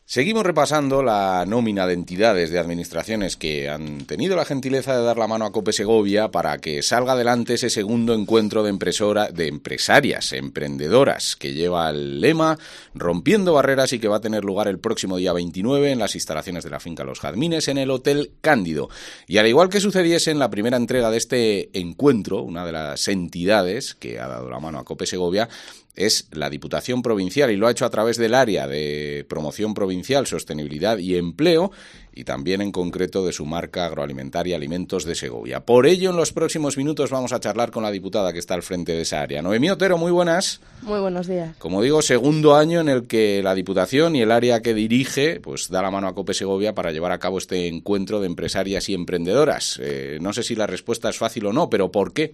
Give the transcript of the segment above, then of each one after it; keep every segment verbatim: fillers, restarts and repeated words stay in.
Seguimos repasando la nómina de entidades de administraciones que han tenido la gentileza de dar la mano a COPE Segovia para que salga adelante ese segundo encuentro de, impresora, de empresarias, emprendedoras, que lleva el lema Rompiendo Barreras y que va a tener lugar el próximo día veintinueve en las instalaciones de la finca Los Jazmines en el Hotel Cándido. Y al igual que sucediese en la primera entrega de este encuentro, una de las entidades que ha dado la mano a COPE Segovia es la Diputación Provincial, y lo ha hecho a través del área de promoción provincial, sostenibilidad y empleo, y también en concreto de su marca agroalimentaria Alimentos de Segovia. Por ello, en los próximos minutos vamos a charlar con la diputada que está al frente de esa área. Noemí Otero, muy buenas. Muy buenos días. Como digo, segundo año en el que la Diputación y el área que dirige pues da la mano a COPE Segovia para llevar a cabo este encuentro de empresarias y emprendedoras. Eh, no sé si la respuesta es fácil o no, pero ¿por qué?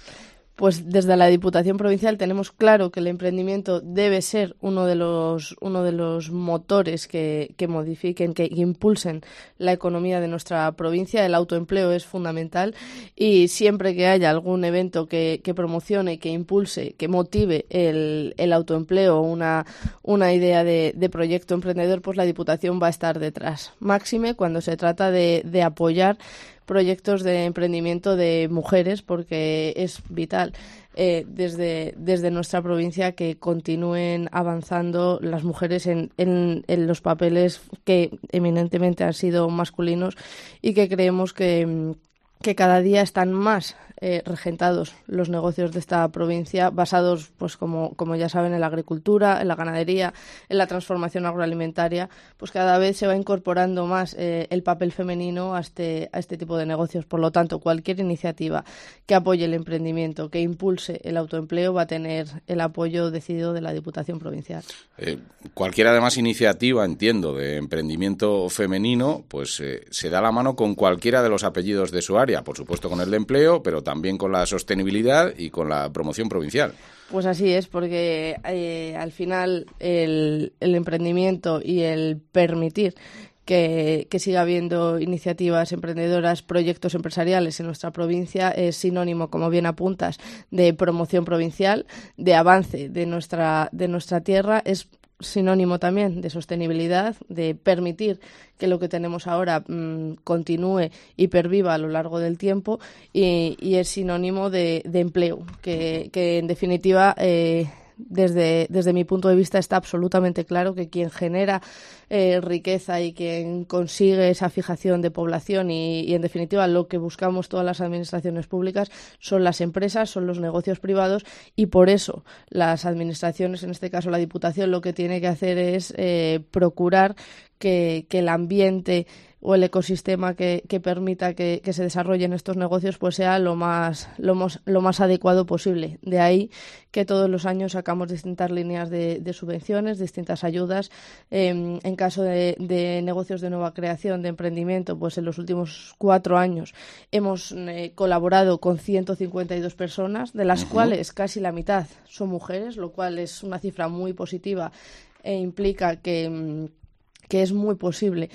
Pues desde la Diputación Provincial tenemos claro que el emprendimiento debe ser uno de los uno de los motores que, que modifiquen, que impulsen la economía de nuestra provincia. El autoempleo es fundamental y siempre que haya algún evento que, que promocione, que impulse, que motive el, el autoempleo, una, una idea de, de proyecto emprendedor, pues la Diputación va a estar detrás. Máxime cuando se trata de, de apoyar proyectos de emprendimiento de mujeres, porque es vital eh, desde, desde nuestra provincia que continúen avanzando las mujeres en, en, en los papeles que eminentemente han sido masculinos y que creemos que, que cada día están más eh, regentados los negocios de esta provincia, basados, pues como, como ya saben, en la agricultura, en la ganadería, en la transformación agroalimentaria. Pues cada vez se va incorporando más eh, el papel femenino a este, a este tipo de negocios. Por lo tanto, cualquier iniciativa que apoye el emprendimiento, que impulse el autoempleo, va a tener el apoyo decidido de la Diputación Provincial. Eh, cualquier además iniciativa, entiendo, de emprendimiento femenino, pues eh, se da la mano con cualquiera de los apellidos de su área, por supuesto con el de empleo, pero también con la sostenibilidad y con la promoción provincial. Pues así es, porque eh, al final el, el emprendimiento y el permitir que, que siga habiendo iniciativas emprendedoras, proyectos empresariales en nuestra provincia es sinónimo, como bien apuntas, de promoción provincial, de avance de nuestra, de nuestra tierra. Es sinónimo también de sostenibilidad, de permitir que lo que tenemos ahora mmm, continúe y perviva a lo largo del tiempo, y, y es sinónimo de, de empleo, que, que en definitiva eh, desde, desde mi punto de vista está absolutamente claro que quien genera eh, riqueza y quien consigue esa fijación de población y, y en definitiva lo que buscamos todas las administraciones públicas son las empresas, son los negocios privados, y por eso las administraciones, en este caso la Diputación, lo que tiene que hacer es eh, procurar que, que el ambiente o el ecosistema que, que permita que, que se desarrollen estos negocios pues sea lo más, lo, más, lo más adecuado posible. De ahí que todos los años sacamos distintas líneas de, de subvenciones, distintas ayudas. Eh, en caso de, de negocios de nueva creación, de emprendimiento, pues en los últimos cuatro años hemos eh, colaborado con ciento cincuenta y dos personas, de las uh-huh. cuales casi la mitad son mujeres, lo cual es una cifra muy positiva e implica que que es muy posible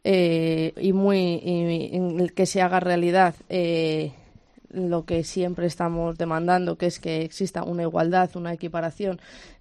eh, y muy y, y, que se haga realidad eh, lo que siempre estamos demandando, que es que exista una igualdad, una equiparación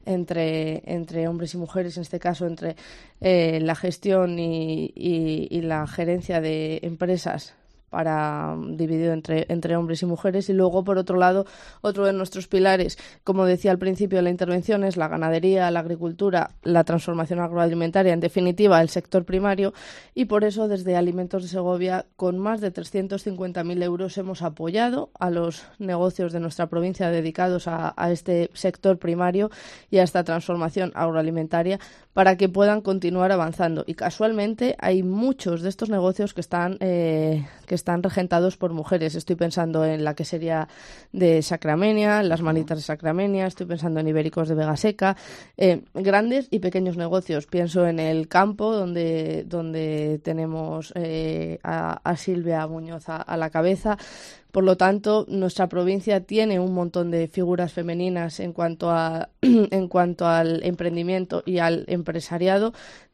entre, entre hombres y mujeres, en este caso entre eh, la gestión y, y, y la gerencia de empresas, para dividido entre, entre hombres y mujeres. Y luego, por otro lado, otro de nuestros pilares, como decía al principio de la intervención, es la ganadería, la agricultura, la transformación agroalimentaria, en definitiva, el sector primario, y por eso desde Alimentos de Segovia, con más de trescientos cincuenta mil euros, hemos apoyado a los negocios de nuestra provincia dedicados a, a este sector primario y a esta transformación agroalimentaria para que puedan continuar avanzando. Y casualmente hay muchos de estos negocios que están eh, que están regentados por mujeres. Estoy pensando en la quesería de Sacramenia, las manitas de Sacramenia, estoy pensando en Ibéricos de Vegaseca, eh, grandes y pequeños negocios. Pienso en el campo, donde, donde tenemos eh, a, a Silvia Muñoz a, a la cabeza. Por lo tanto, nuestra provincia tiene un montón de figuras femeninas en cuanto a en cuanto al emprendimiento y al empresariado.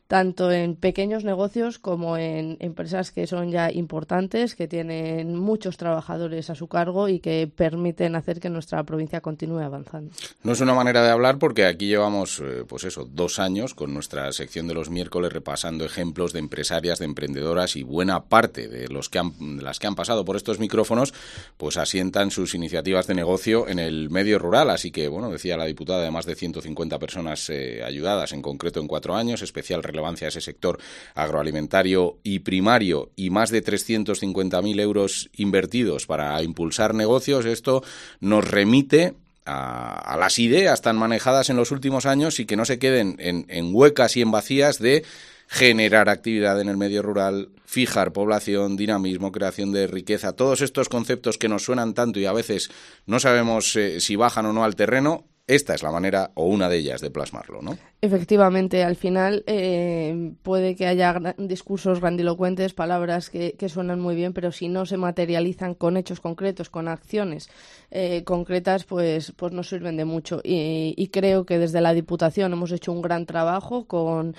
tanto en pequeños negocios como en empresas que son ya importantes, que tienen muchos trabajadores a su cargo y que permiten hacer que nuestra provincia continúe avanzando. No es una manera de hablar porque aquí llevamos, eh, pues eso, dos años con nuestra sección de los miércoles repasando ejemplos de empresarias, de emprendedoras, y buena parte de los que han, de las que han pasado por estos micrófonos pues asientan sus iniciativas de negocio en el medio rural. Así que, bueno, decía la diputada, de más de ciento cincuenta personas eh, ayudadas, en concreto en cuatro años, especial relevancia a ese sector agroalimentario y primario, y más de trescientos cincuenta mil euros invertidos para impulsar negocios. Esto nos remite a, a las ideas tan manejadas en los últimos años y que no se queden en, en huecas y en vacías de generar actividad en el medio rural, fijar población, dinamismo, creación de riqueza, todos estos conceptos que nos suenan tanto y a veces no sabemos eh, si bajan o no al terreno. Esta es la manera, o una de ellas, de plasmarlo, ¿no? Efectivamente, al final eh, puede que haya gran, discursos grandilocuentes, palabras que, que suenan muy bien, pero si no se materializan con hechos concretos, con acciones eh, concretas, pues, pues no sirven de mucho. Y, y creo que desde la Diputación hemos hecho un gran trabajo con,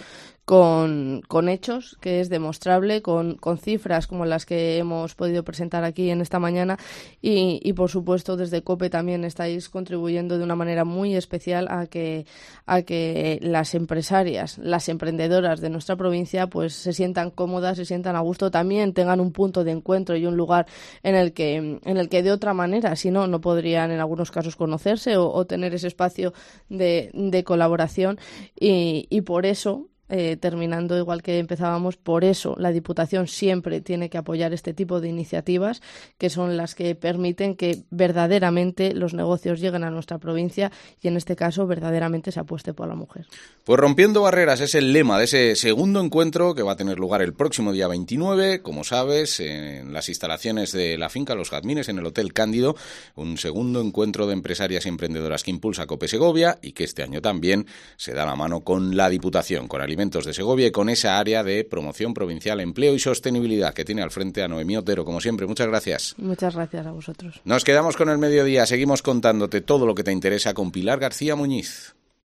con, con hechos, que es demostrable, con, con cifras como las que hemos podido presentar aquí en esta mañana, y, y por supuesto desde COPE también estáis contribuyendo de una manera muy especial a que, a que las empresarias, las emprendedoras de nuestra provincia pues se sientan cómodas, se sientan a gusto, también tengan un punto de encuentro y un lugar en el que, en el que de otra manera, si no, no podrían en algunos casos conocerse o, o tener ese espacio de, de colaboración, y, y por eso, Eh, terminando igual que empezábamos, por eso la Diputación siempre tiene que apoyar este tipo de iniciativas, que son las que permiten que verdaderamente los negocios lleguen a nuestra provincia y en este caso verdaderamente se apueste por la mujer. Pues rompiendo barreras es el lema de ese segundo encuentro que va a tener lugar el próximo día veintinueve, como sabes, en las instalaciones de la finca Los Jazmines, en el Hotel Cándido, un segundo encuentro de empresarias y emprendedoras que impulsa COPE Segovia y que este año también se da la mano con la Diputación, con Alimentos de Segovia y con esa área de promoción provincial, empleo y sostenibilidad que tiene al frente a Noemí Otero. Como siempre, muchas gracias. Muchas gracias a vosotros. Nos quedamos con el mediodía, seguimos contándote todo lo que te interesa con Pilar García Muñiz.